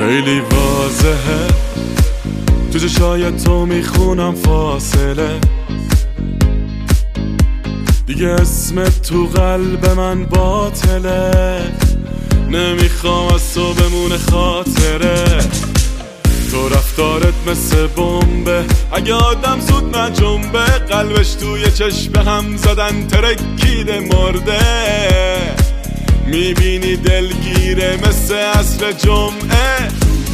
خیلی واضحه تو چشای تو میخونم فاصله، دیگه اسمت تو قلب من باطله، نمیخوام از تو بمونه خاطره. تو رفتارت مثل بمبه، اگه آدم زود نجنبه قلبش توی چشم هم زدن ترکیده مرده. میبینی دلگیره مثل عصر جمعه،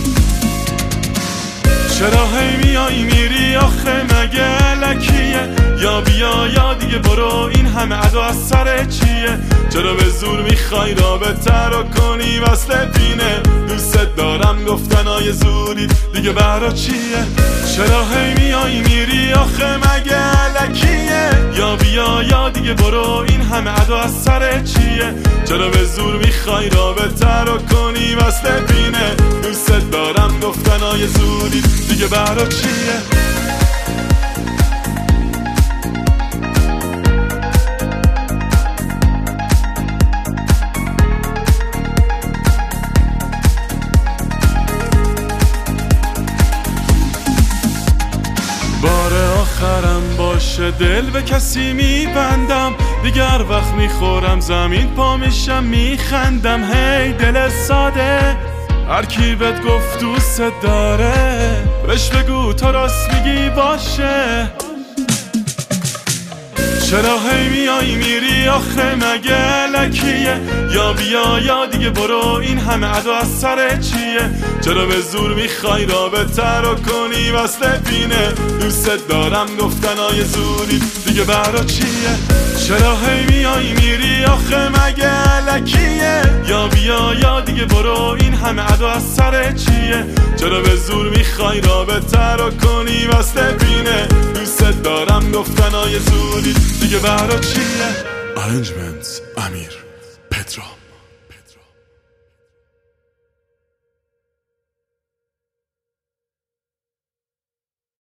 چرا هی میای میری آخه مگه لکیه؟ یا بیا یا دیگه برو، این همه ادا از سر چیه؟ چرا به زور میخوای رابطه رو کنی وصل بینه؟ دوست دارم گفتنای زوری دیگه برا چیه؟ چرا هی میای میری آخه مگه لکیه؟ یا بیا یا دیگه برو، این همه ادا از سر چیه؟ چرا به زور میخوای رابطه رو کنی وصل بینه؟ دوست دارم گفتنای زوری دیگه برا چیه؟ بار آخرم باشه دل به کسی میبندم، دیگر وقت میخورم زمین پا میشم میخندم. هی دل ساده هر کی بهت گفت دوست داره، بهش بگو تو راست میگی باشه. چرا هی میای میری آخه مگه لکیه؟ یا بیا یا دیگه برو، این همه ادا از سر چیه؟ چرا به زور میخوای رابطه رو کنی وصل بینه؟ دوست دارم گفتنای زوری دیگه برا چیه؟ چرا هی میای میری آخه مگه لکیه؟ یا بیا یا دیگه برو، این همه ادا از سر چیه؟ چرا به زور میخوای رابطه رو کنی وصل بینه؟ دوست دارم گفتنای زوری دیگه برا چیه؟ Arrangements امیر پترا.